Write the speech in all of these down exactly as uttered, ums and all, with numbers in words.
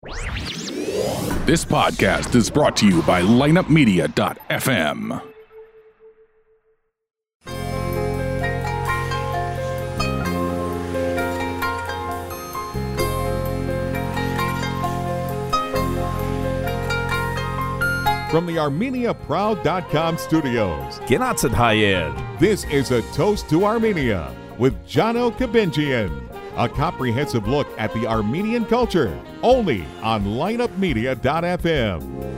This podcast is brought to you by lineup media dot f m. From the Armenia Proud dot com studios, Gennat Hayed. This is A Toast to Armenia with Jono Kabinjian. A comprehensive look at the Armenian culture, only on lineup media dot f m.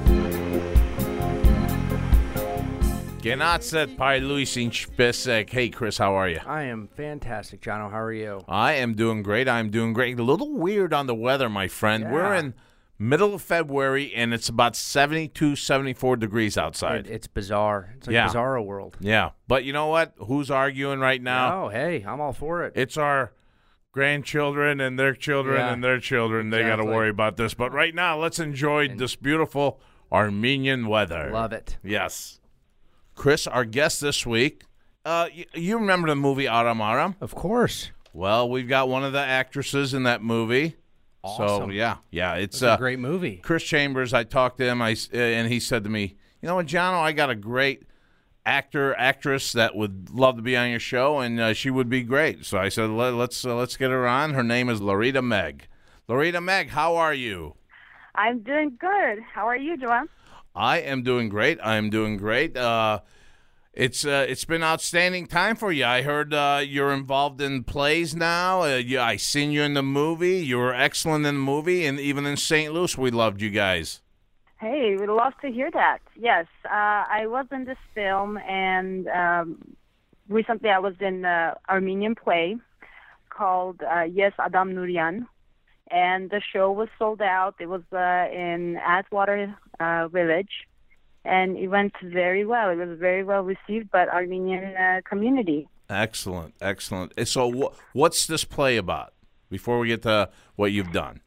Gennat Pailuisin Spesek. Hey, Chris, how are you? I am fantastic, Jono. How are you? I am doing great. I'm doing great. A little weird on the weather, my friend. Yeah. We're in middle of February, and it's about seventy-two, seventy-four degrees outside. It, it's bizarre. It's like Yeah. bizarro world. Yeah, but you know what? Who's arguing right now? Oh, hey, I'm all for it. It's our grandchildren and their children Yeah. and their children. They got to Exactly. worry about this. But right now, let's enjoy this beautiful Armenian weather. Love it. Yes. Chris, our guest this week, uh, you, you remember the movie Aram Aram? Of course. Well, we've got one of the actresses in that movie. So, Awesome. yeah, yeah. It's It's uh, a great movie. Chris Chambers. I talked to him, I, uh, and he said to me, you know what, Jono, I got a great actor, actress that would love to be on your show, and uh, she would be great. So I said, Let, let's uh, let's get her on. Her name is Loretta Meg. Loretta Meg, how are you? I'm doing good. How are you, Joanne? I am doing great. I am doing great. Uh, it's uh, it's been outstanding time for you. I heard uh, you're involved in plays now. Uh, you, I seen you in the movie. You were excellent in the movie, and even in Saint Louis, we loved you guys. Hey, we'd love to hear that. Yes, uh, I was in this film, and um, recently I was in an Armenian play called uh, Yes Adam Nurian, and the show was sold out. It was uh, in Atwater uh, Village, and it went very well. It was very well received by the Armenian uh, community. Excellent, excellent. So, wh- what's this play about? Before we get to what you've done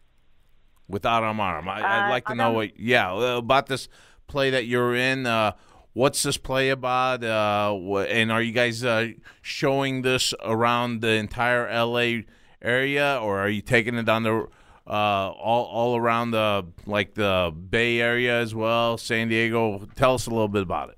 with Aram Aram, I, I'd Uh, like to know Adam- what, yeah, uh, about this play that you're in. Uh, what's this play about? Uh, wh- and are you guys uh, showing this around the entire L A area, or are you taking it on the uh, all all around the like the Bay Area as well, San Diego? Tell us a little bit about it.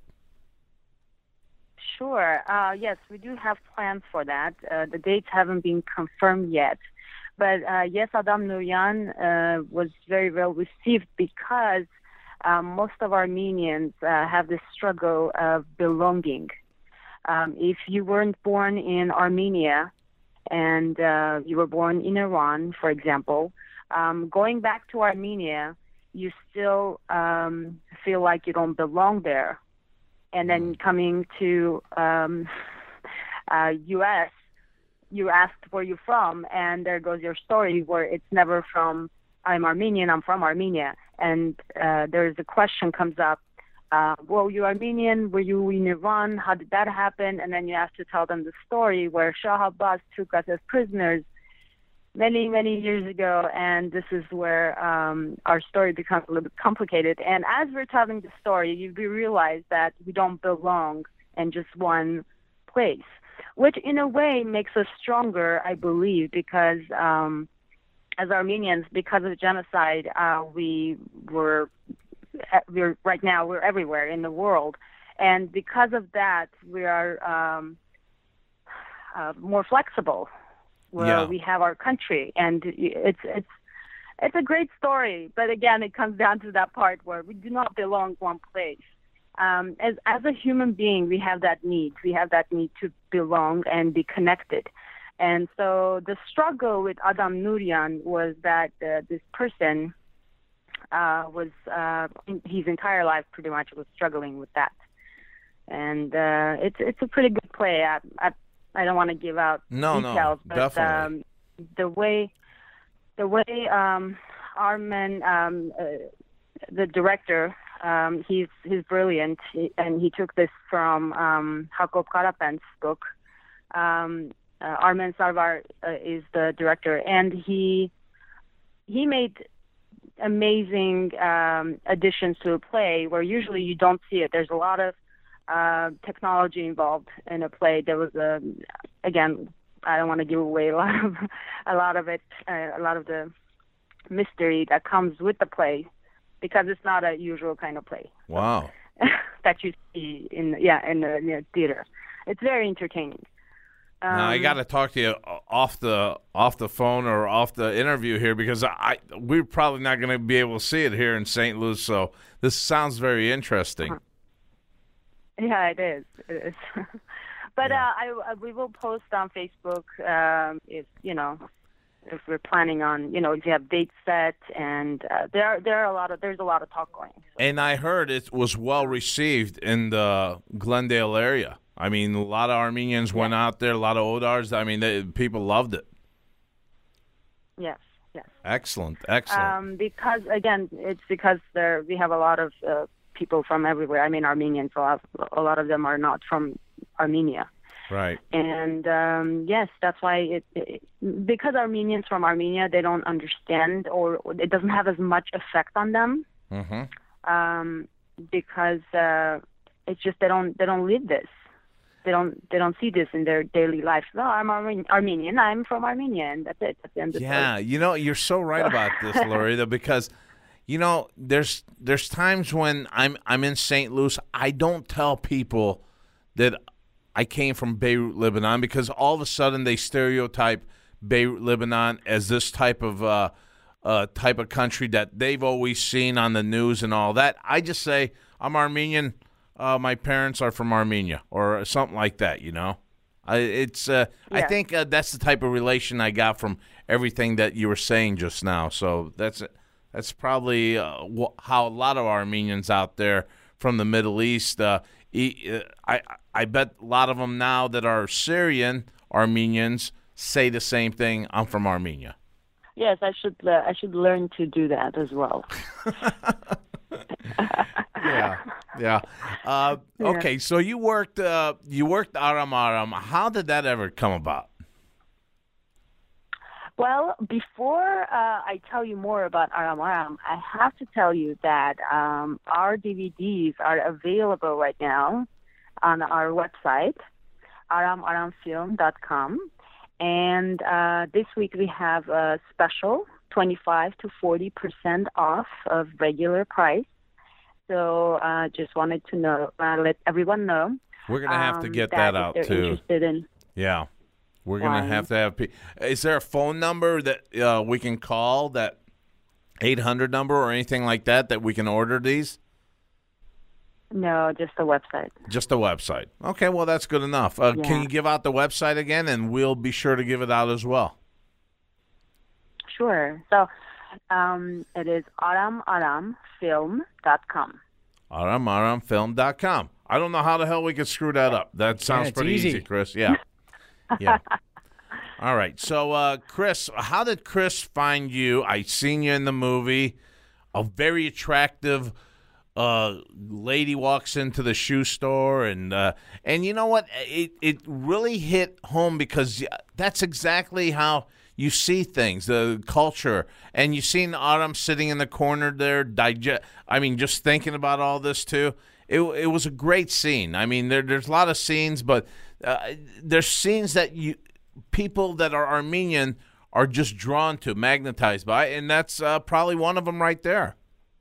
Sure. Uh, yes, we do have plans for that. Uh, the dates haven't been confirmed yet. But uh, Yes Adam Nurian uh, was very well received because um, most of Armenians uh, have this struggle of belonging. Um, if you weren't born in Armenia and uh, you were born in Iran, for example, um, going back to Armenia, you still um, feel like you don't belong there. And then coming to um, uh, U S, you asked where you're from, and there goes your story where it's never from, I'm Armenian, I'm from Armenia. And uh, there's a question comes up, uh, well, you're Armenian, were you in Iran, how did that happen? And then you have to tell them the story where Shah Abbas took us as prisoners many, many years ago, and this is where um, our story becomes a little bit complicated. And as we're telling the story, you realize that we don't belong in just one place, which in a way makes us stronger, I believe, because um, as Armenians, because of genocide, uh, we were, we're right now we're everywhere in the world, and because of that, we are um, uh, more flexible. Where Yeah. we have our country, and it's it's it's a great story. But again, it comes down to that part where we do not belong one place. Um, as as a human being, we have that need. We have that need to belong and be connected. And so the struggle with Adam Nurian was that uh, this person uh, was uh, his entire life pretty much was struggling with that. And uh, it's it's a pretty good play. I, I, I don't want to give out No, no, details, but definitely. um, the way the way um, Armen, um, uh, the director, um, he's he's brilliant, he, and he took this from um, Jakob Karapen's book. Um, uh, Armen Sarvar uh, is the director, and he he made amazing um, additions to a play where usually you don't see it. There's a lot of uh, technology involved in a play. There was a, again, I don't want to give away a lot of a lot of it, uh, a lot of the mystery that comes with the play, because it's not a usual kind of play Wow. that you see in yeah in the, in the theater. It's very entertaining. Um, Now I got to talk to you off the off the phone or off the interview here, because I we're probably not going to be able to see it here in Saint Louis. So this sounds very interesting. Yeah, it is. It is. But Yeah. uh, I, I we will post on Facebook um, if you know if we're planning on you know if you have dates set, and uh, there are there are a lot of there's a lot of talk going. And I heard it was well received in the Glendale area. I mean, a lot of Armenians Yeah. went out there, a lot of Odars. I mean, they, people loved it. Yes, yes. Excellent, excellent. Um, because again, it's because there we have a lot of uh, people from everywhere. I mean, Armenians. A lot, a lot of them are not from Armenia. Right. And um, yes, that's why it, it because Armenians from Armenia, they don't understand, or it doesn't have as much effect on them. Mm-hmm. Um, because uh, it's just they don't they don't live this. They don't they don't see this in their daily life. No, I'm Arme- Armenian. I'm from Armenia, and that's it. That's the end of the Yeah, story. you know, you're so right about this, Loretta, because you know, there's there's times when I'm I'm in Saint Louis, I don't tell people that I came from Beirut, Lebanon, because all of a sudden they stereotype Beirut, Lebanon as this type of uh, uh, type of country that they've always seen on the news and all that. I just say I'm Armenian. Uh, my parents are from Armenia, or something like that. You know, I, it's. Uh, I Yeah. think uh, that's the type of relation I got from everything that you were saying just now. So that's that's probably uh, wh- how a lot of Armenians out there from the Middle East. Uh, e- uh, I I bet a lot of them now that are Syrian Armenians say the same thing. I'm from Armenia. Yes, I should uh, I should learn to do that as well. Yeah, yeah. Uh, Yeah. Okay, so you worked uh, you worked Aram Aram. How did that ever come about? Well, before uh, I tell you more about Aram Aram, I have to tell you that um, our D V Ds are available right now on our website, aram aram film dot com. And uh, this week we have a special, twenty-five to forty percent off of regular price. So uh, just wanted to know, uh, let everyone know. We're gonna have to um, get that that if out they're too. Interested in Yeah, we're gonna Wine. have to have. Pe- Is there a phone number that uh, we can call, that eight hundred number or anything like that, that we can order these? No, just the website. Just the website. Okay, well that's good enough. Uh, Yeah. Can you give out the website again, and we'll be sure to give it out as well. Sure. So um, it is aram aram film dot com. aram aram film dot com. I don't know how the hell we could screw that up. That sounds it's pretty easy. easy, Chris. Yeah. Yeah. All right. So, uh, Chris, how did Chris find you? I seen you in the movie. A very attractive uh, lady walks into the shoe store, and uh, and you know what? It it really hit home, because that's exactly how you see things, the culture. And you seen Autumn sitting in the corner there, digest. I mean, just thinking about all this too. It it was a great scene. I mean, there there's a lot of scenes, but uh, there's scenes that you people that are Armenian are just drawn to, magnetized by, and that's uh, probably one of them right there.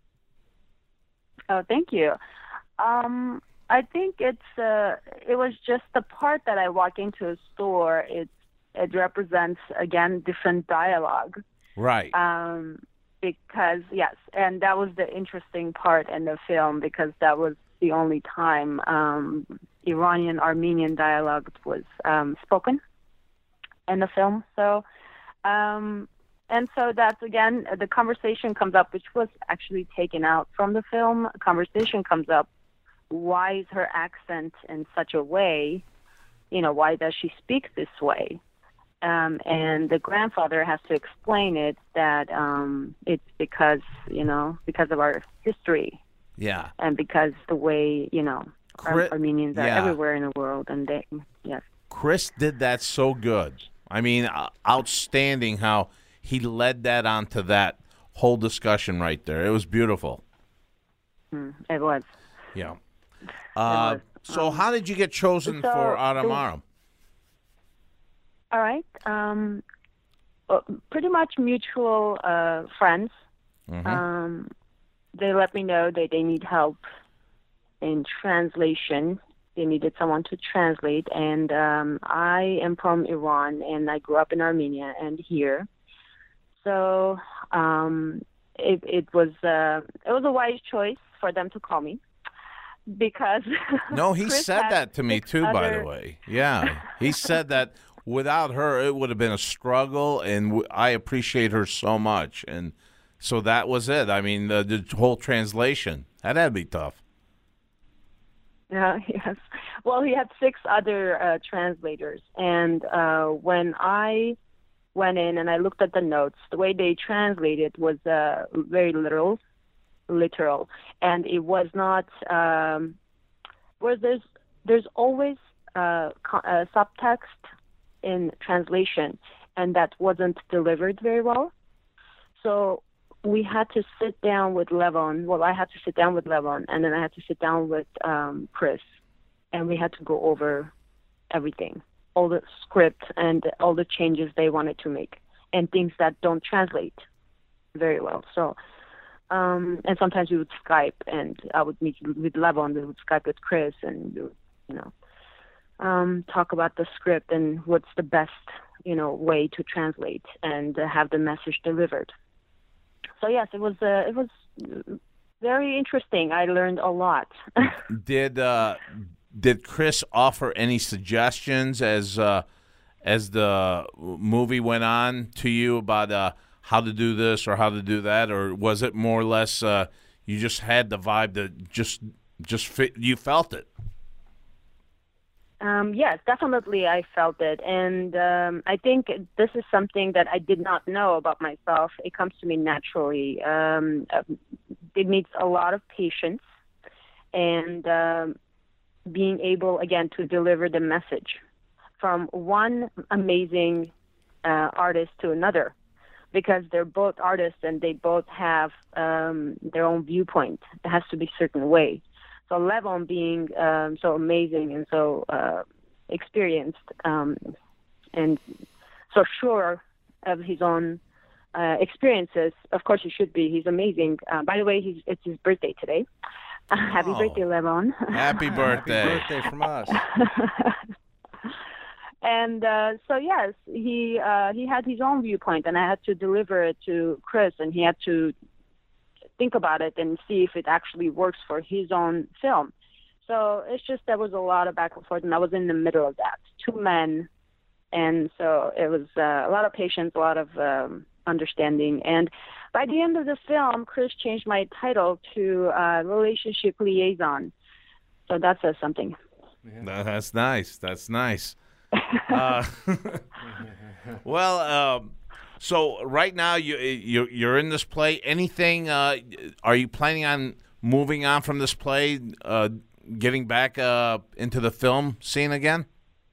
Oh, thank you. Um, I think it's uh, it was just the part that I walk into a store. It it represents again different dialogue. Right. Um, because yes, and that was the interesting part in the film, because that was the only time um, Iranian Armenian dialogue was um, spoken in the film. So, um, and so that's again the conversation comes up, which was actually taken out from the film. A conversation comes up. Why is her accent in such a way? You know, why does she speak this way? Um, and the grandfather has to explain it, that um, it's because, you know, because of our history, Yeah. and because the way, you know, Ar- Chri- Armenians are yeah. everywhere in the world, and they, yes. Chris did that so good. I mean, uh, outstanding how he led that onto that whole discussion right there. It was beautiful. Mm, it was. Yeah. Uh, was. so Um, how did you get chosen so for Aram the- Aram? All right. Um, uh, pretty much mutual uh, friends. Mm-hmm. Um, they let me know that they need help in translation. They needed someone to translate, and um, I am from Iran, and I grew up in Armenia and here. So um, it, it was uh, it was a wise choice for them to call me because no, he Chris said had that to me six too. By other- the way, yeah, he said that without her, it would have been a struggle, and w- I appreciate her so much, and so that was it. I mean, the, the whole translation that had to be tough. Yeah, yes. Well, he had six other uh, translators, and uh, when I went in and I looked at the notes, the way they translated was uh, very literal, literal, and it was not. Um, whereas there's there's always uh, co- uh, subtext in translation, and that wasn't delivered very well. So we had to sit down with Levon. Well, I had to sit down with Levon, and then I had to sit down with um, Chris, and we had to go over everything, all the script and all the changes they wanted to make, and things that don't translate very well. So, um, and sometimes we would Skype, and I would meet with Levon. We would Skype with Chris, and we would, you know, um, talk about the script and what's the best, you know, way to translate and uh, have the message delivered. So yes, it was uh, it was very interesting. I learned a lot. Did uh, did Chris offer any suggestions as uh, as the movie went on to you about uh, how to do this or how to do that, or was it more or less uh, you just had the vibe that just just fit, you felt it? Um, yes, definitely I felt it. And um, I think this is something that I did not know about myself. It comes to me naturally. Um, it needs a lot of patience and um, being able, again, to deliver the message from one amazing uh, artist to another, because they're both artists and they both have um, their own viewpoint. It has to be a certain way. So Levon being um, so amazing and so uh, experienced um, and so sure of his own uh, experiences, of course he should be. He's amazing. Uh, by the way, he's, it's his birthday today. Uh, happy Oh. birthday, Levon. Happy birthday! Birthday from us. And uh, so yes, he uh, he had his own viewpoint, and I had to deliver it to Chris, and he had to think about it and see if it actually works for his own film. So it's just there was a lot of back and forth, and I was in the middle of that. Two men, and so it was uh, a lot of patience, a lot of um, understanding. And by the end of the film, Chris changed my title to uh, Relationship Liaison. So that says something. No, that's nice. That's nice. uh, well, um, so right now you you you're in this play. Anything? Uh, are you planning on moving on from this play, uh, getting back uh, into the film scene again?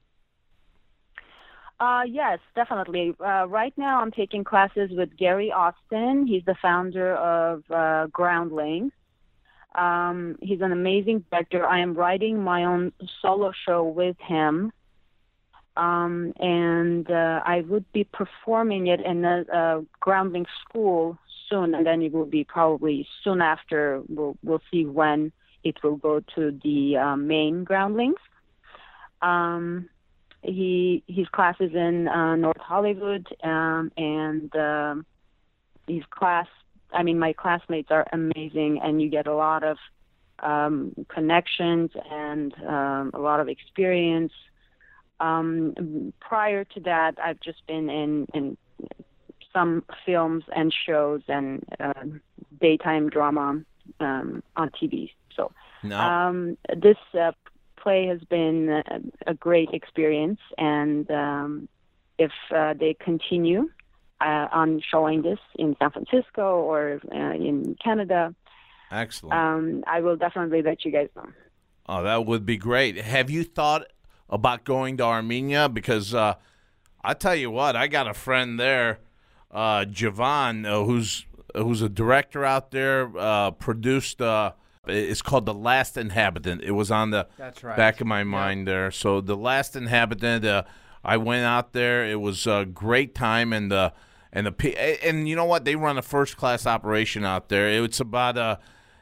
Uh, yes, definitely. Uh, right now, I'm taking classes with Gary Austin. He's the founder of uh, Groundlings. Um, he's an amazing director. I am writing my own solo show with him. Um, and uh, I would be performing it in a, a groundling school soon, and then it will be probably soon after. We'll we'll see when it will go to the uh, main groundlings. Um, he his class is in uh, North Hollywood, um, and uh, his class. I mean, my classmates are amazing, and you get a lot of um, connections and um, a lot of experience. Um, prior to that, I've just been in, in some films and shows and uh, daytime drama um, on T V. So No. um, this uh, play has been a, a great experience, and um, if uh, they continue uh, on showing this in San Francisco or uh, in Canada, Excellent. um, I will definitely let you guys know. Oh, that would be great. Have you thought about going to Armenia? Because uh, I tell you what, I got a friend there, uh, Javon, uh, who's who's a director out there. Uh, produced. Uh, it's called The Last Inhabitant. It was on the That's right. back of my mind there. So The Last Inhabitant. Uh, I went out there. It was a great time, and the and the and you know what? They run a first class operation out there. It's about uh,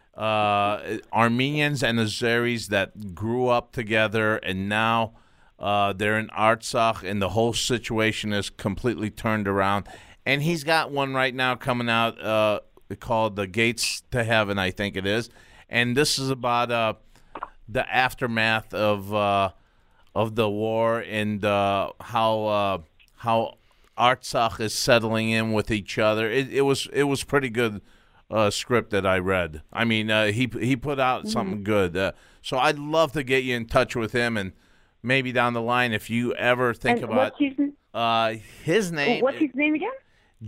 uh, Armenians and Azeris that grew up together, and now uh, they're in Artsakh, and the whole situation is completely turned around. And he's got one right now coming out uh, called "The Gates to Heaven," I think it is, and this is about uh, the aftermath of. Uh, of the war and uh, how uh, how Artsakh is settling in with each other. It, it was it was pretty good uh, script that I read. I mean, uh, he he put out mm-hmm. something good. Uh, so I'd love to get you in touch with him, and maybe down the line, if you ever think and about what's his, uh, his name. What's his name again?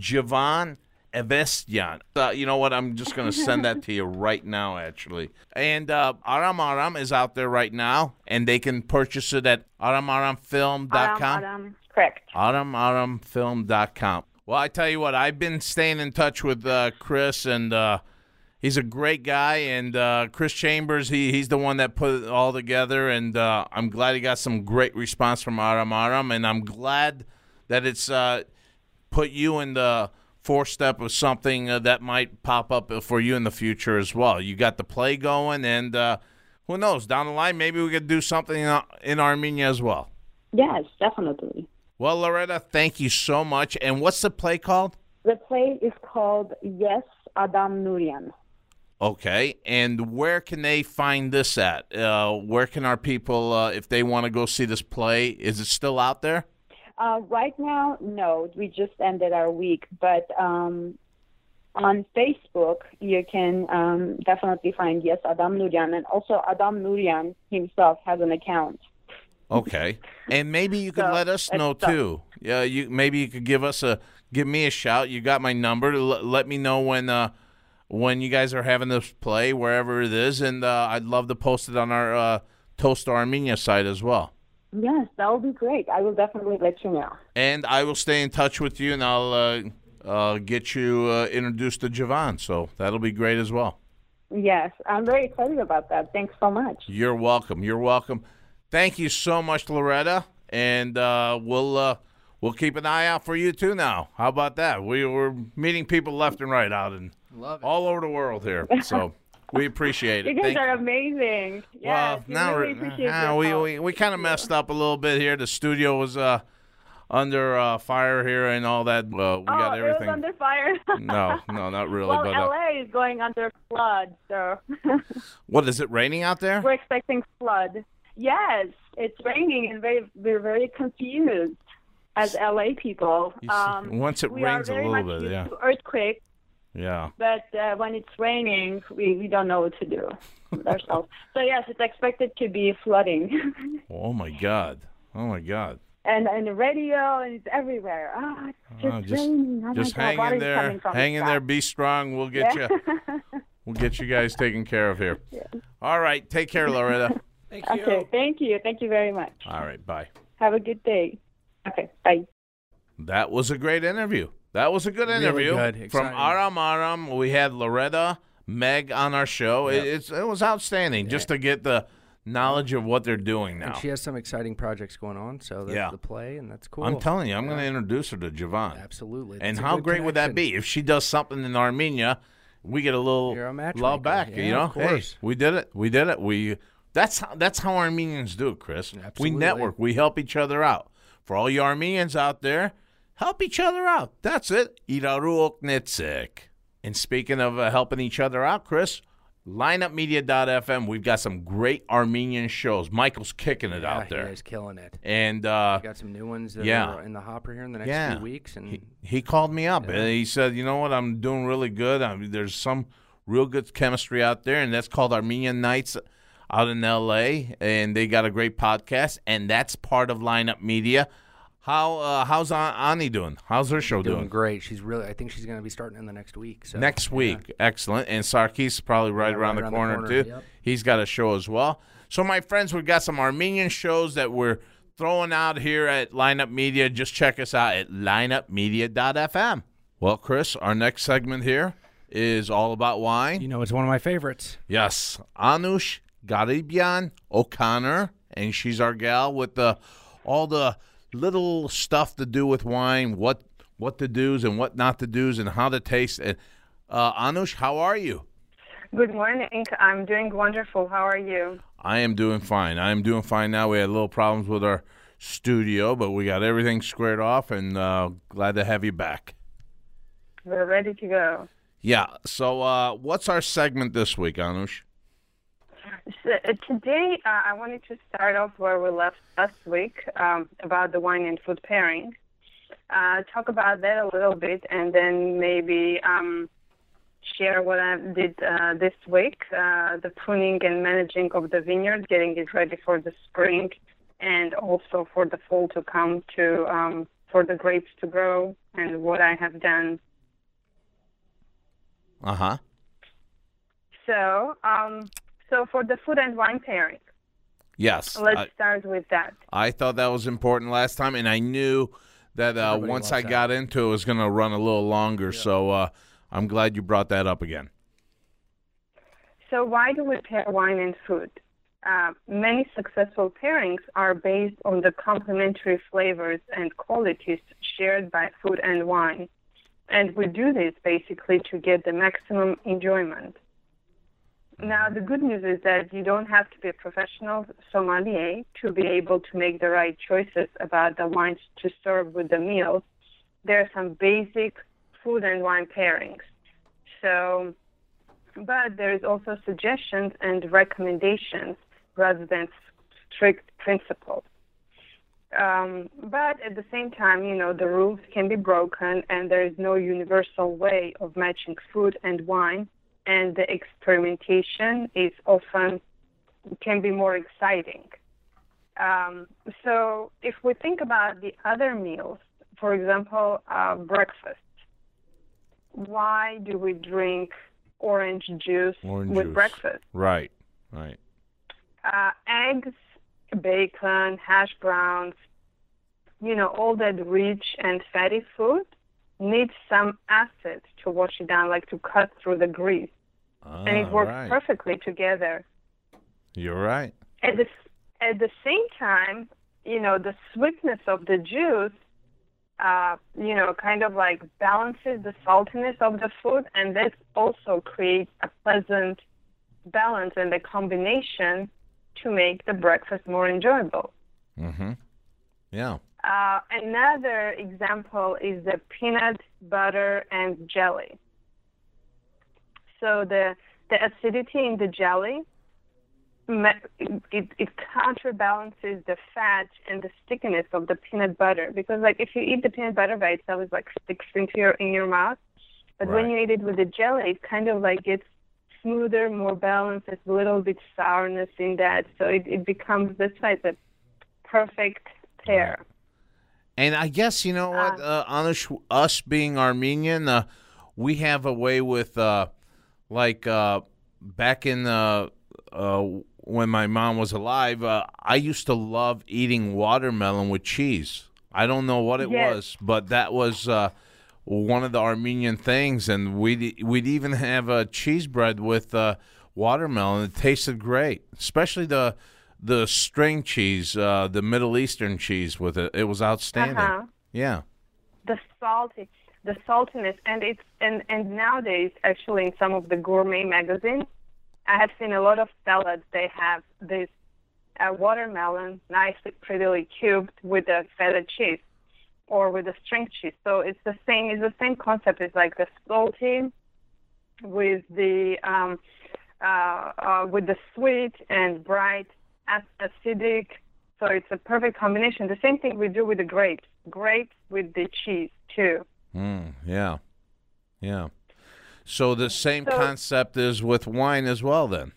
Javan Evestian. Uh, you know what? I'm just going to send that to you right now, actually. And uh, Aram Aram is out there right now, and they can purchase it at aram aram film dot com. Aram, Aram, correct. aram aram film dot com. Well, I tell you what, I've been staying in touch with uh, Chris, and uh, he's a great guy. And uh, Chris Chambers, he he's the one that put it all together, and uh, I'm glad he got some great response from Aram Aram, and I'm glad that it's uh, put you in the fourth step of something uh, that might pop up for you in the future as well. You got the play going, and uh, who knows, down the line, maybe we could do something in, in Armenia as well. Yes, definitely. Well, Loretta, thank you so much. And what's the play called? The play is called Yes, Adam Nurian. Okay, and where can they find this at? Uh, where can our people, uh, if they want to go see this play, is it still out there? Uh, right now, no. We just ended our week, but um, on Facebook, you can um, definitely find Yes, Adam Nurian, and also Adam Nurian himself has an account. Okay, and maybe you could so, let us know too. Yeah, you maybe you could give us a give me a shout. You got my number. L- let me know when uh, when you guys are having this play, wherever it is, and uh, I'd love to post it on our uh, Toast to Armenia site as well. Yes, that would be great. I will definitely let you know. And I will stay in touch with you, and I'll uh, uh, get you uh, introduced to Javan, so that'll be great as well. Yes, I'm very excited about that. Thanks so much. You're welcome. You're welcome. Thank you so much, Loretta, and uh, we'll uh, we'll keep an eye out for you too now. How about that? We, we're meeting people left and right out and all over the world here, so we appreciate it. You guys Thank are you. amazing. Well, yes, now really we're, appreciate uh, your we, help. we we kind of messed up a little bit here. The studio was uh, under uh, fire here and all that. Uh, we oh, got everything. it was under fire. no, no, not really. Well, but uh, L A is going under flood, so what is it raining out there? we're expecting flood. Yes, it's raining, and very, we're very confused as L A people. You see- Um, once it we rains are a very little much bit, used yeah. to earthquakes, Yeah. but uh, when it's raining, we, we don't know what to do with ourselves. So yes, it's expected to be flooding, Oh my God. Oh my God. and and the radio, and it's everywhere. Ah, it's just, Oh, just raining. Oh just my hang God, what in is there. coming from Hang the in sky? there. Be strong. We'll get Yeah. you. We'll get you guys taken care of here. All right. Take care, Loretta. Thank you. Okay, thank you, thank you very much. All right. Bye. Have a good day. Okay, bye. That was a great interview. That was a good Really interview. good. From Exciting. Aram Aram, we had Loretta, Meg on our show. It, it's, it was outstanding just to get the knowledge of what they're doing now. And she has some exciting projects going on, so that's Yeah. the play, and that's cool. I'm telling you, I'm Yeah. going to introduce her to Javan. Absolutely. And That's a how good great would that connection. be if she does something in Armenia? We get a little You're a matchmaker. love back, Yeah, you know. of course. Hey, we did it. We did it. We that's how, that's how Armenians do it, Chris. Absolutely. We network. We help each other out. For all you Armenians out there, help each other out. That's it. Iraru oknitsik. And speaking of uh, helping each other out, Chris, line up media dot f m. We've got some great Armenian shows. Michael's kicking it Yeah, out there, he is killing it. and uh, We got some new ones that yeah. are in the hopper here in the next Yeah. few weeks, and he, he called me up. Yeah. And he said, you know what, I'm doing really good. I mean, there's some real good chemistry out there, and that's called Armenian Nights out in L A, and they got a great podcast, and that's part of Lineup Media. How uh, How's An- Ani doing? How's her show doing doing? great. She's really. I think she's going to be starting in the next week. So Next yeah. week. Excellent. And Sarkis is probably right Yeah, around, right the, around the corner, corner, too. yep. He's got a show as well. So, my friends, we've got some Armenian shows that we're throwing out here at Lineup Media. Just check us out at line up media dot f m. Well, Chris, our next segment here is all about wine. You know, it's one of my favorites. Yes, Anush Garibian O'Connor, and she's our gal with the all the little stuff to do with wine, what what to do's and what not to do's, and how to taste it. Uh, Anush, how are you? Good morning. I'm doing wonderful. How are you? I am doing fine. I am doing fine now. We had little problems with our studio, but we got everything squared off, and uh, glad to have you back. We're ready to go. Yeah. So uh, what's our segment this week, Anush? So, uh, today, uh, I wanted to start off where we left last week um, about the wine and food pairing. Uh, talk about that a little bit, and then maybe um, share what I did uh, this week, uh, the pruning and managing of the vineyard, getting it ready for the spring, and also for the fall to come, to um, for the grapes to grow, and what I have done. Uh-huh. So, um, so for the food and wine pairing. Yes. Let's I, start with that. I thought that was important last time, and I knew that uh, once I got that. into it, it was going to run a little longer, yeah. so uh, I'm glad you brought that up again. So why do we pair wine and food? Uh, many successful pairings are based on the complementary flavors and qualities shared by food and wine. And we do this basically to get the maximum enjoyment. Now, the good news is that you don't have to be a professional sommelier to be able to make the right choices about the wines to serve with the meals. There are some basic food and wine pairings. So, but there is also suggestions and recommendations rather than strict principles. Um, but at the same time, you know, the rules can be broken, and there is no universal way of matching food and wine, and the experimentation is often can be more exciting. Um, so if we think about the other meals, for example, uh, breakfast, why do we drink orange juice orange with juice. breakfast? Right, right. Uh, eggs, bacon, hash browns, you know, all that rich and fatty food needs some acid to wash it down, like to cut through the grease. Ah, and it works right. perfectly together. You're right. At the, at the same time, you know, the sweetness of the juice, uh, you know, kind of like balances the saltiness of the food, and that also creates a pleasant balance and a combination to make the breakfast more enjoyable. Mm-hmm. Yeah. Uh, another example is the peanut butter and jelly. So the the acidity in the jelly, it, it counterbalances the fat and the stickiness of the peanut butter. Because like if you eat the peanut butter by itself, it like sticks into your in your mouth. But right. when you eat it with the jelly, it kind of like gets smoother, more balanced. There's a little bit sourness in that, so it, it becomes this like the perfect pair. Right. And I guess you know what, uh, Anush, us being Armenian, uh, we have a way with uh, like uh, back in uh, uh, when my mom was alive, uh, I used to love eating watermelon with cheese. I don't know what it yes. was, but that was uh, one of the Armenian things, and we'd we'd even have a cheese bread with uh, watermelon. It tasted great, especially the the string cheese, uh, the Middle Eastern cheese with it. It was outstanding. Uh-huh. Yeah. The salty, the saltiness, and it's and and nowadays actually in some of the gourmet magazines, I have seen a lot of salads. They have this uh, watermelon nicely, prettily cubed with a feta cheese or with a string cheese. So it's the same. It's the same concept. It's like the salty with the um, uh, uh, with the sweet and bright, acidic. So it's a perfect combination. The same thing we do with the grapes. Grapes with the cheese too. Mm, yeah, yeah. So the same so, concept is with wine as well, then.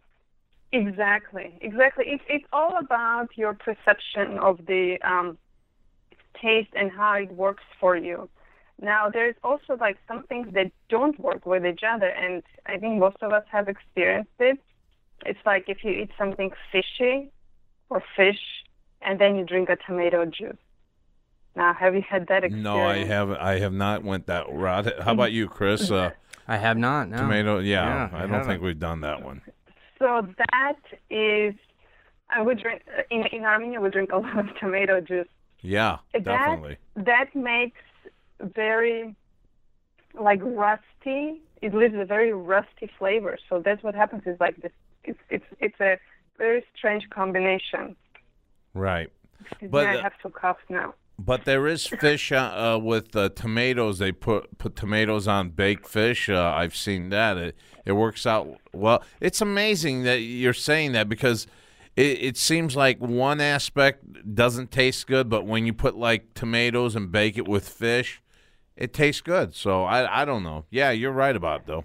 Exactly, exactly. It's it's all about your perception of the um, taste and how it works for you. Now, there's also like some things that don't work with each other, and I think most of us have experienced it. It's like if you eat something fishy or fish, and then you drink a tomato juice. Now, have you had that experience? No, I have. I have not went that route. How about you, Chris? Uh, I have not. No. Tomato. Yeah, yeah I, I don't think we've done that one. So that is, I would drink in in Armenia. We drink a lot of tomato juice Yeah, that, definitely. That makes very, like, rusty. It leaves a very rusty flavor. So that's what happens is, like, this. It's it's it's a very strange combination. Right. Excuse But, me, I uh, have to cough now. But there is fish uh, uh, with uh, tomatoes. They put put tomatoes on baked fish. Uh, I've seen that. It it works out well. It's amazing that you're saying that because it, it seems like one aspect doesn't taste good, but when you put like tomatoes and bake it with fish, it tastes good. So I I don't know. Yeah, you're right about it, though.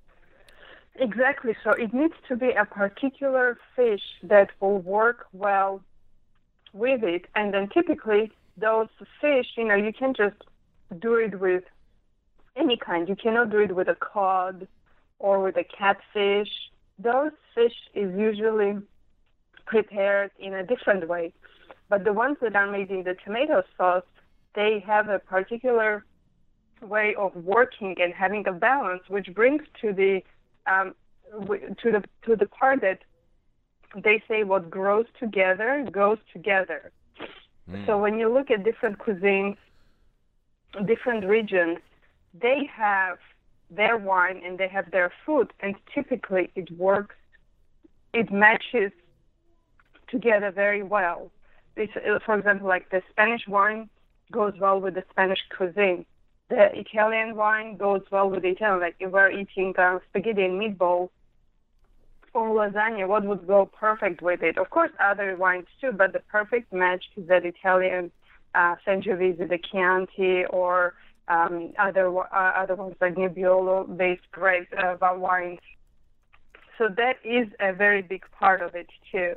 Exactly. So it needs to be a particular fish that will work well with it, and then typically those fish, you know, you can just do it with any kind. You cannot do it with a cod or with a catfish. Those fish is usually prepared in a different way. But the ones that are made in the tomato sauce, they have a particular way of working and having a balance, which brings to the um, to the to the part that they say what grows together goes together. Mm. So when you look at different cuisines, different regions, they have their wine and they have their food, and typically it works, it matches together very well. It's, for example, like the Spanish wine goes well with the Spanish cuisine. The Italian wine goes well with the Italian. Like if we're eating uh, spaghetti and meatball or lasagna, what would go perfect with it? Of course, other wines too, but the perfect match is that Italian uh, Sangiovese, the Chianti, or um, other uh, other ones like Nebbiolo-based grape uh, wines. So that is a very big part of it too.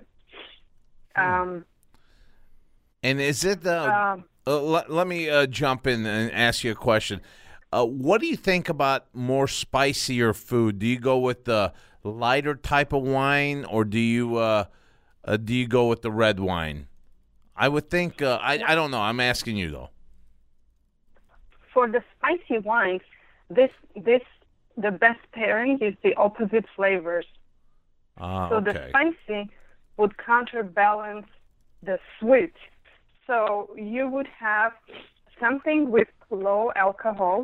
Um, and is it the? Um, uh, let, let me uh, jump in and ask you a question. Uh, what do you think about more spicier food? Do you go with the lighter type of wine, or do you uh, uh, do you go with the red wine? I would think. Uh, I I don't know. I'm asking you though. For the spicy wines, this this the best pairing is the opposite flavors. Ah, so okay. the spicy would counterbalance the sweet. So you would have something with low alcohol,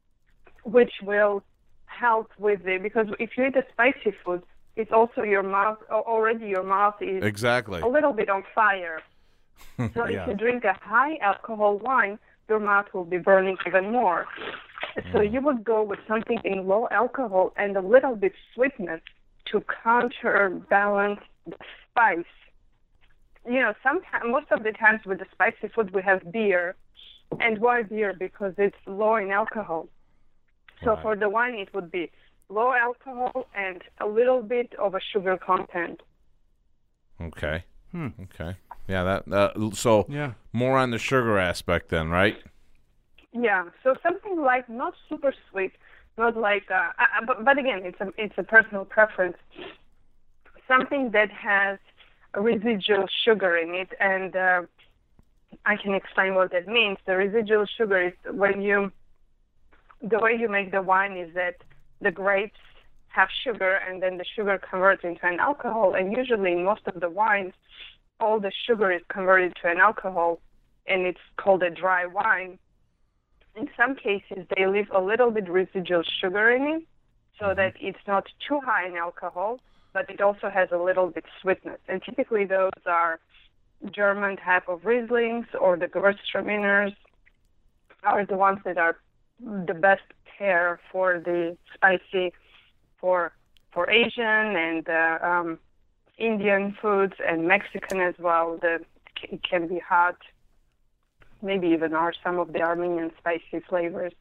which will help with it, because if you eat a spicy food, it's also your mouth, already your mouth is exactly a little bit on fire. So yeah. if you drink a high alcohol wine, your mouth will be burning even more. So Mm. you would go with something in low alcohol and a little bit sweetness to counterbalance the spice. You know, sometimes, most of the times with the spicy food, we have beer. And why beer? Because it's low in alcohol. So Right. for the wine, it would be low alcohol and a little bit of a sugar content. Okay. Hmm. Okay. Yeah. That. Uh, so Yeah. more on the sugar aspect then, right? Yeah. So something like not super sweet, not like, uh, uh, but, but again, it's a it's a personal preference. Something that has a residual sugar in it, and uh, I can explain what that means. The residual sugar is when you, the way you make the wine is that the grapes have sugar, and then the sugar converts into an alcohol. And usually, in most of the wines, all the sugar is converted to an alcohol, and it's called a dry wine. In some cases, they leave a little bit residual sugar in it, so mm-hmm. that it's not too high in alcohol, but it also has a little bit sweetness. And typically, those are German type of Rieslings, or the Gewürztraminers are the ones that are the best pair for the spicy, for for Asian and uh, um, Indian foods, and Mexican as well. The it can be hot, maybe even are some of the Armenian spicy flavors.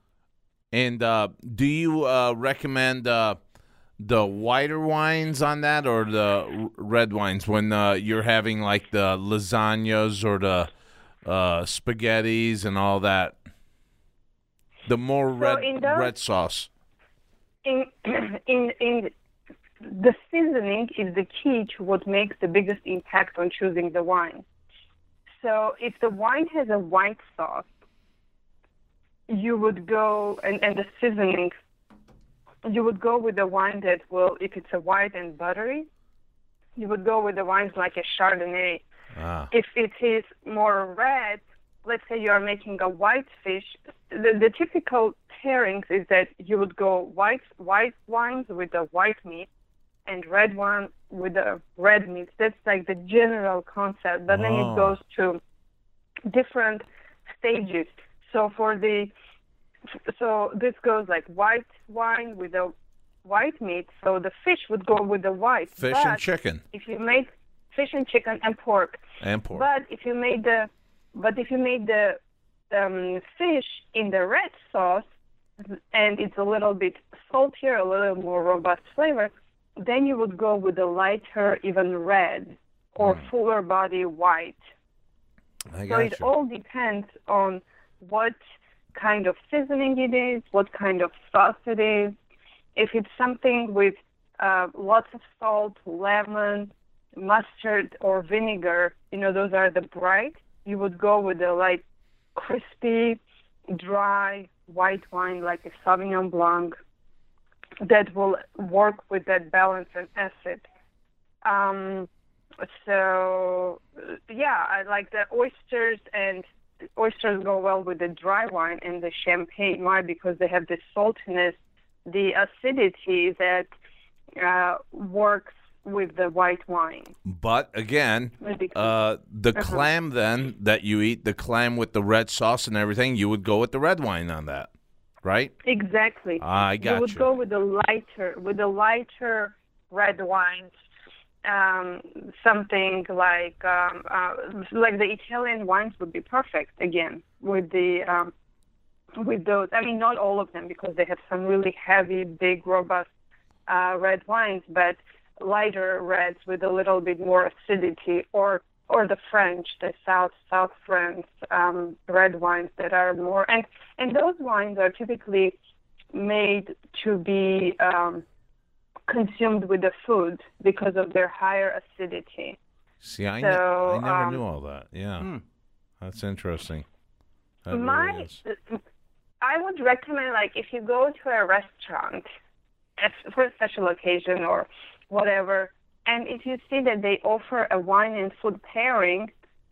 And uh, do you uh, recommend uh, the whiter wines on that, or the r- red wines when uh, you're having like the lasagnas or the uh, spaghettis and all that? The more So red in those- red sauce. In in in the seasoning is the key to what makes the biggest impact on choosing the wine. So if the wine has a white sauce, you would go, and, and the seasoning, you would go with the wine that will, if it's a white and buttery, you would go with the wines like a Chardonnay Ah. If it is more red, let's say you are making a white fish, the, the typical pairings is that you would go white white wines with the white meat and red one with the red meat. That's like the general concept. But Oh. then it goes to different stages. So for the so this goes like white wine with the white meat. So the fish would go with the white. Fish but and chicken if you make fish and chicken and pork. and pork. But if you made the but if you made the um, fish in the red sauce and it's a little bit saltier, a little more robust flavor, then you would go with the lighter, even red or Mm. fuller body white. I So got it you. all depends on what kind of seasoning it is, what kind of sauce it is. If it's something with uh, lots of salt, lemon, mustard, or vinegar, you know, those are the bright, you would go with the light, crispy, dry white wine like a Sauvignon Blanc that will work with that balance and acid. Um, so, yeah, I like the oysters, and oysters go well with the dry wine and the champagne. Why? Because they have the saltiness, the acidity that uh, works with the white wine. But again, uh, the Uh-huh. clam then that you eat, the clam with the red sauce and everything, you would go with the red wine on that, right? Exactly. I got you would you. go with the lighter, with the lighter red wines. Um, something like um, uh, like the Italian wines would be perfect again with the um, with those. I mean, not all of them because they have some really heavy, big, robust uh, red wines, but lighter reds with a little bit more acidity, or or the French, the South South France um, red wines that are more, and and those wines are typically made to be um, consumed with the food because of their higher acidity. See, I, So, ne- I never um, knew all that. Yeah, Hmm. that's interesting. That really My, is. I would recommend, like, if you go to a restaurant as- for a special occasion or whatever, and if you see that they offer a wine and food pairing,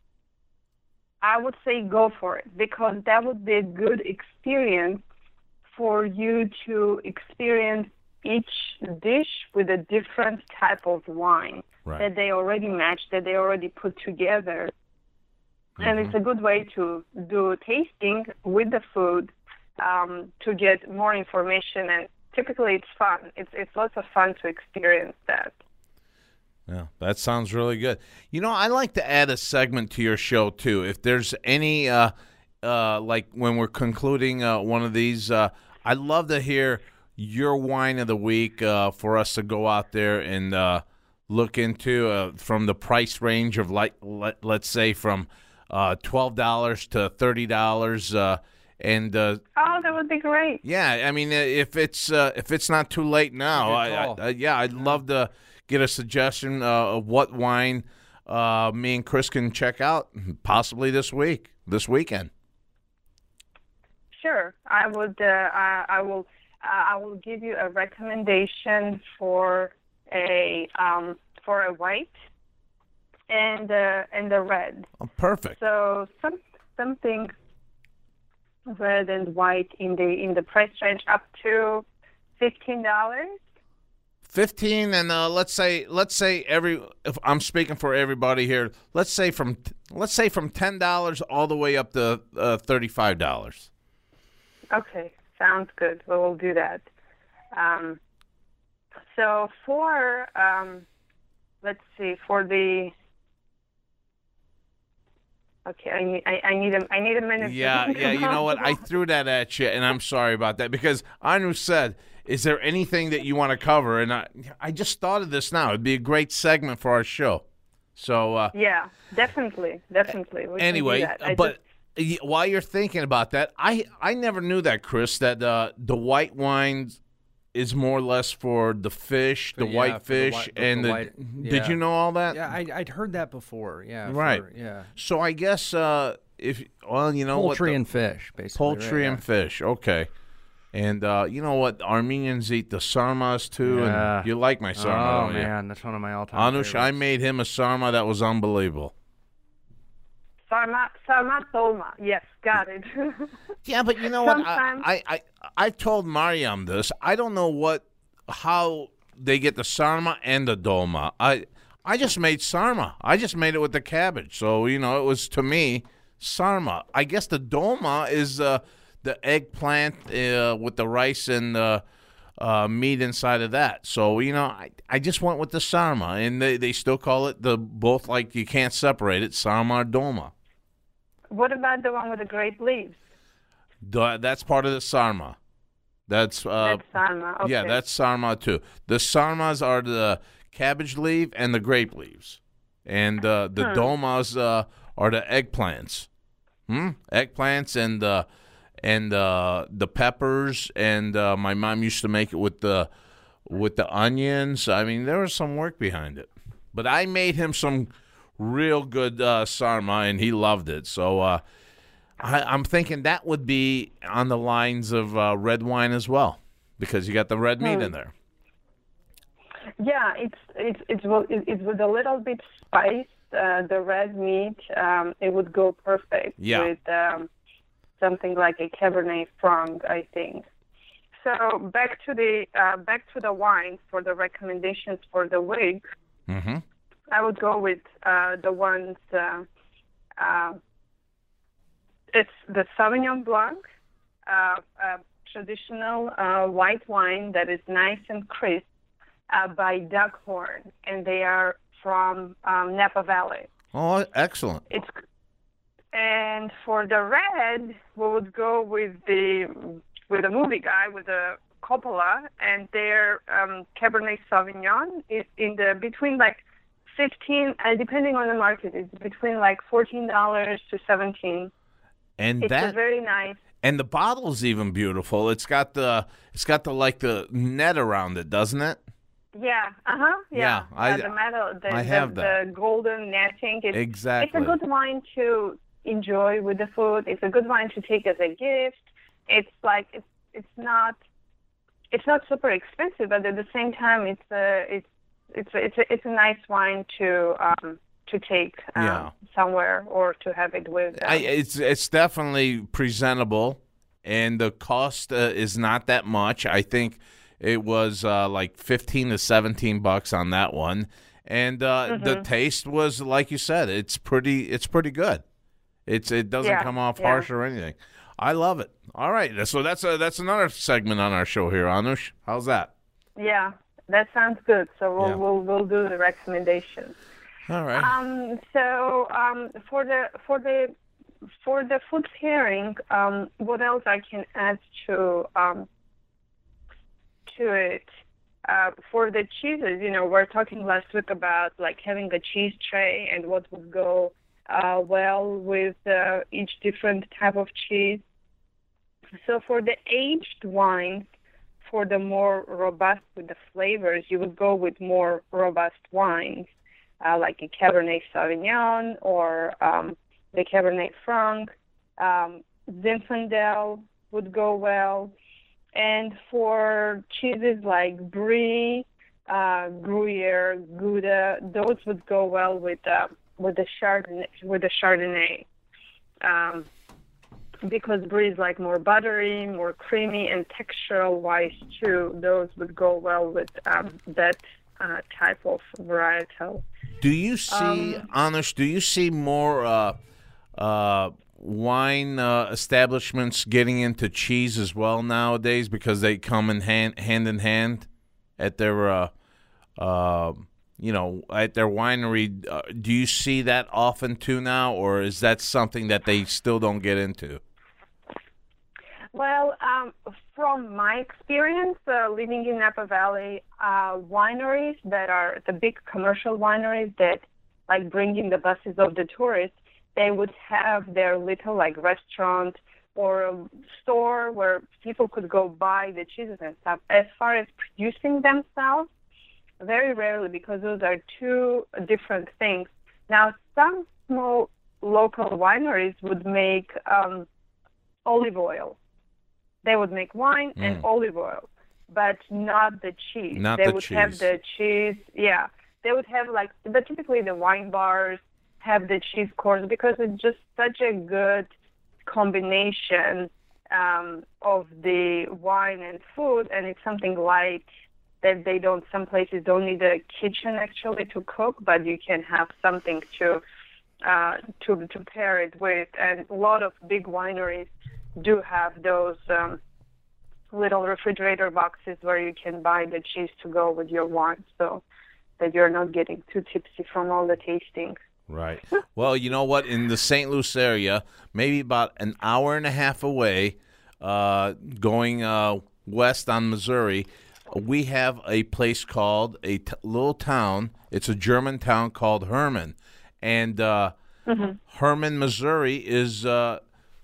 I would say go for it, because that would be a good experience for you to experience each dish with a different type of wine Right. that they already matched, that they already put together. And it's a good way to do tasting with the food um, to get more information. And typically it's fun. It's, it's lots of fun to experience that. Yeah, that sounds really good. You know, I like to add a segment to your show, too. If there's any, uh, uh, like when we're concluding uh, one of these, uh, I'd love to hear your wine of the week uh, for us to go out there and uh, look into uh, from the price range of, like, let, let's say, from uh, twelve dollars to thirty dollars. Uh, and uh, Oh, that would be great. yeah, I mean, uh, if it's uh, if it's not too late now, Good I, I, call. uh, yeah, I'd love to get a suggestion uh, of what wine uh, me and Chris can check out possibly this week, this weekend. Sure. I would, uh, I, I will, uh, I will give you a recommendation for a, um, for a white and, uh, and a red. Oh, perfect. So some something red and white in the in the price range up to fifteen dollars. Fifteen, and uh, let's say let's say every. If I'm speaking for everybody here, let's say from let's say from ten dollars all the way up to uh, thirty-five dollars. Okay, sounds good. We will do that. Um, so for um, let's see for the. Okay, I need I, I need a I need a minute. Yeah, yeah. You know what? I threw that at you, and I'm sorry about that because Anu said, "Is there anything that you want to cover?" And I, I just thought of this now. It'd be a great segment for our show. So, uh, Yeah, definitely, definitely. We anyway, can do that. I but just- y- while you're thinking about that, I I never knew that, Chris. That uh, the white wine is more or less for the fish, the Yeah, white for the fish, white- the- and the the. white- Did yeah. you know all that? Yeah, I, I'd heard that before. Yeah. Right. for- yeah. So I guess uh, if well, you know Poultry what, the- and fish, basically. poultry right? and fish. Okay. And uh, you know what? Armenians eat the sarmas too, Yeah. and you like my sarma, Oh don't you? man, that's one of my all-time Anush, favorites. I made him a sarma that was unbelievable. Sarma, sarma dolma. Yes, got it. Yeah, but you know what? Sometimes- I, I, I, I told Mariam this. I don't know what, how they get the sarma and the dolma. I, I just made sarma. I just made it with the cabbage. So, you know, it was, to me, sarma. I guess the dolma is uh, the eggplant uh, with the rice and the uh, meat inside of that. So, you know, I, I just went with the sarma. And they, they still call it the both, like you can't separate it, sarma or dolma. What about the one with the grape leaves? The, that's part of the sarma. That's, uh, That's sarma. Okay. yeah, that's sarma too. The sarmas are the cabbage leaf and the grape leaves, and uh, the Hmm. dolmas uh, are the eggplants. Hmm? Eggplants and uh, and uh, the peppers. And uh, my mom used to make it with the with the onions. I mean, there was some work behind it, but I made him some real good uh, sarma, and he loved it. So. Uh, I, I'm thinking that would be on the lines of uh, red wine as well, because you got the red meat Hmm. in there. Yeah, it's it's it's with- it's with a little bit spice. Uh, the red meat, um, it would go perfect Yeah. with um, something like a Cabernet Franc, I think. So back to the uh, back to the wine for the recommendations for the week. Mm-hmm. I would go with uh, the ones. Uh, uh, it's the Sauvignon Blanc, uh, uh, traditional uh, white wine that is nice and crisp uh, by Duckhorn, and they are from um, Napa Valley. Oh, excellent. It's and for the red, we would go with the with the movie guy with the Coppola, and their um, Cabernet Sauvignon is in the between like fifteen, uh, depending on the market, it's between like fourteen dollars to seventeen. And It's that a very nice. and the bottle's even beautiful. It's got the it's got the like the net around it, doesn't it? Yeah, uh huh. Yeah, Yeah, I- uh, the metal, the, I the, have that. the golden netting. It's, Exactly. It's a good wine to enjoy with the food. It's a good wine to take as a gift. It's like it's it's not it's not super expensive, but at the same time, it's a it's it's a, it's a, it's a nice wine to um to take um, Yeah. somewhere or to have it with. Um, I, it's it's definitely presentable, and the cost uh, is not that much. I think it was uh, like fifteen to seventeen bucks on that one, and uh, the taste was, like you said, it's pretty it's pretty good. It's it doesn't Yeah, come off yeah. harsh or anything. I love it. All right, so that's a, that's another segment on our show here, Anush. How's that? yeah, that sounds good. So we'll Yeah. we'll we'll do the recommendations. All right. Um, so um, for the for the for the food pairing, um, what else I can add to um, to it? Uh, for the cheeses, you know, we're talking last week about like having a cheese tray and what would go uh, well with uh, each different type of cheese. So for the aged wines, for the more robust with the flavors, you would go with more robust wines. Uh, like a Cabernet Sauvignon or um, the Cabernet Franc. Um, Zinfandel would go well. And for cheeses like Brie, uh, Gruyere, Gouda, those would go well with uh, with the Chardonnay. With the Chardonnay, um, because Brie is like more buttery, more creamy, and textural wise too. Those would go well with um, that uh, type of varietal. Do you see, Um, Anush, do you see more uh, uh, wine uh, establishments getting into cheese as well nowadays because they come in hand, hand in hand at their, uh, uh, you know, at their winery? Uh, do you see that often too now, or is that something that they still don't get into? Well, um, from my experience uh, living in Napa Valley, uh, wineries that are the big commercial wineries that like bring in the buses of the tourists, they would have their little like restaurant or a store where people could go buy the cheeses and stuff. As far as producing themselves, very rarely, because those are two different things. Now, some small local wineries would make um, olive oil. They would make wine and olive oil, but not the cheese. Not they the would have cheese. the cheese, yeah. They would have like, but typically the wine bars have the cheese course because it's just such a good combination um, of the wine and food, and it's something light that they don't, some places don't need a kitchen actually to cook, but you can have something to uh, to to pair it with. And a lot of big wineries do have those um, little refrigerator boxes where you can buy the cheese to go with your wine, so that you're not getting too tipsy from all the tasting. Right. Well, you know what? In the Saint Louis area, maybe about an hour and a half away, uh, going uh, west on Missouri, we have a place called a t- little town. It's a German town called Hermann. And uh, mm-hmm. Hermann, Missouri is uh,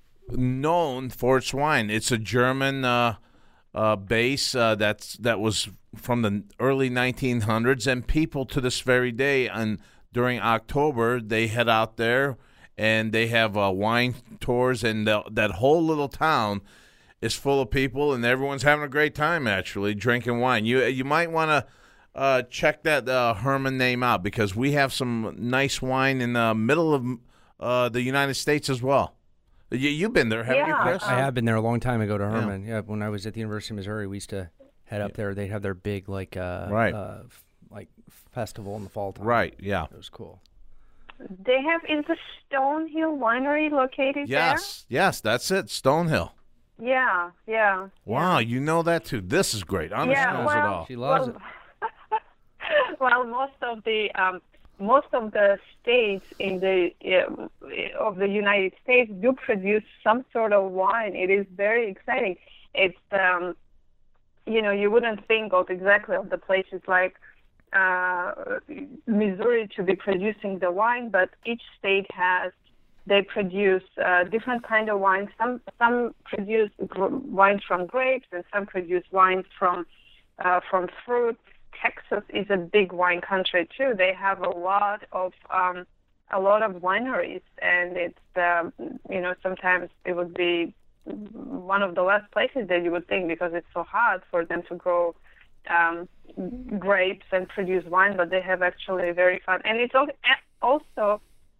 known for its wine. It's a German uh, uh, base uh, that's that was from the early nineteen hundreds, and people to this very day, and during October, they head out there and they have uh, wine tours, and the, that whole little town is full of people, and everyone's having a great time actually drinking wine. You you might want to uh, check that uh, Hermann name out, because we have some nice wine in the middle of uh, the United States as well. You, you've been there, haven't Yeah. you, Chris? I have been there a long time ago to Herman. Yeah. yeah, when I was at the University of Missouri, we used to head up there. They'd have their big like uh, Right. uh, f- like festival in the fall time. Right, yeah. It was cool. They have, is the Stonehill Winery located Yes, yes, that's it, Stonehill. there? Yeah, yeah. Wow, you know that too. This is great. Anna Yeah, knows well- it all. She loves well, it. well, most of the um, most of the states in the uh, of the United States do produce some sort of wine. It is very exciting. It's um, you know, you wouldn't think of exactly of the places like uh, Missouri to be producing the wine, but each state has. They produce uh, different kind of wines. Some some produce gr- wines from grapes, and some produce wines from uh, from fruit. Texas is a big wine country too. They have a lot of um, a lot of wineries, and it's um, you know, sometimes it would be one of the last places that you would think, because it's so hard for them to grow um, grapes and produce wine, but they have actually very fun. And it's also,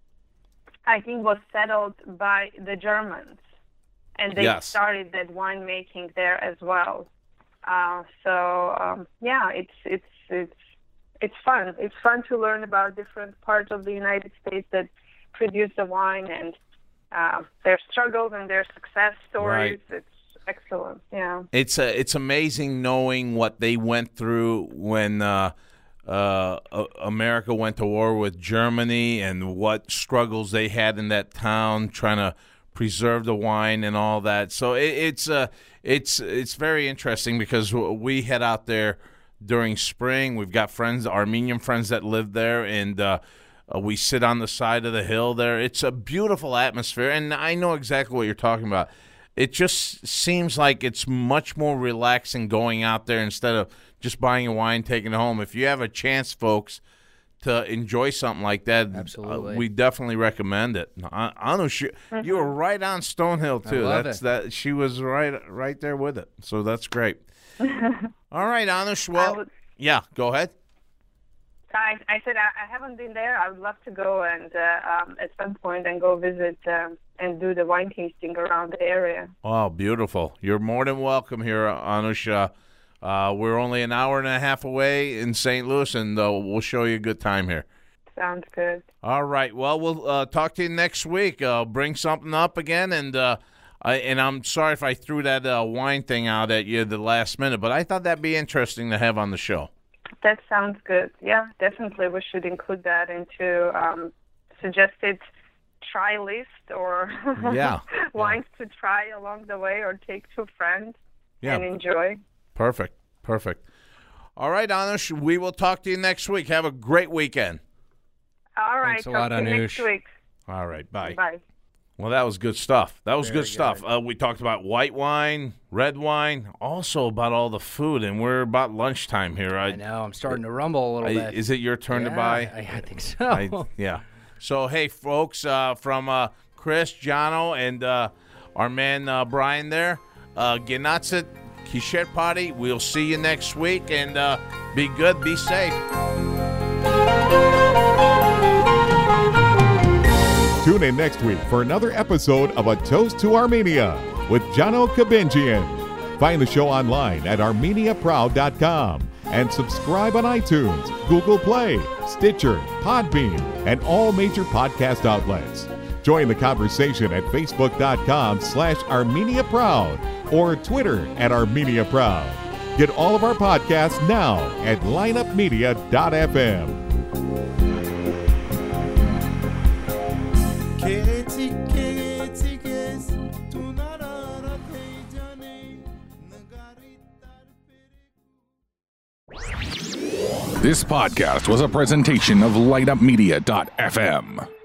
I think, was settled by the Germans, and they Yes. started that winemaking there as well. Uh, so um, yeah, it's it's it's it's fun. It's fun to learn about different parts of the United States that produce the wine, and uh, their struggles and their success stories. Right. It's excellent. Yeah. It's uh, it's amazing knowing what they went through when uh, uh, uh, America went to war with Germany, and what struggles they had in that town trying to preserve the wine and all that. So it, it's uh, it's it's very interesting, because we head out there during spring. We've got friends, Armenian friends that live there, and uh, uh, we sit on the side of the hill there. It's a beautiful atmosphere, and I know exactly what you're talking about. It just seems like it's much more relaxing going out there instead of just buying a wine, taking it home. If you have a chance, folks, to enjoy something like that, Absolutely. uh, we definitely recommend it. I, I know she, you were right on Stonehill too. I love that's it. that she was right right there with it. So that's great. All right, Anush. I Well, would- yeah, go ahead. I, I said I, I haven't been there. I would love to go and uh, um, at some point and go visit um, and do the wine tasting around the area. Oh, beautiful. You're more than welcome here, Anush. Uh, uh, we're only an hour and a half away in Saint Louis, and uh, we'll show you a good time here. Sounds good. All right. Well, we'll uh, talk to you next week. Uh, bring something up again, and uh, I, and I'm sorry if I threw that uh, wine thing out at you at the last minute, but I thought that'd be interesting to have on the show. That sounds good. Yeah, definitely. We should include that into um, suggested try list or Yeah, wines to try along the way, or take to friends Yeah. and enjoy. Perfect. Perfect. All right, Anush. We will talk to you next week. Have a great weekend. All right. Thanks a talk lot, to you next Anush. week. All right. Bye. Bye. Well, that was good stuff. That was Very good stuff. good. Uh, we talked about white wine, red wine, also about all the food, and we're about lunchtime here. I, I know. I'm starting to rumble a little I- bit. is it your turn to Yeah, buy? I, I think so. I, yeah. So, hey, folks, uh, from uh, Chris, Jono, and uh, our man uh, Brian there, uh, Genatsit Kishet Party. We'll see you next week, and uh, be good, be safe. Tune in next week for another episode of A Toast to Armenia with Jano Kabinjian. Find the show online at armenia proud dot com and subscribe on iTunes, Google Play, Stitcher, Podbean, and all major podcast outlets. Join the conversation at facebook.com slash Armenia Proud or Twitter at Armenia Proud. Get all of our podcasts now at lineup media dot f m. This podcast was a presentation of light up media dot f m.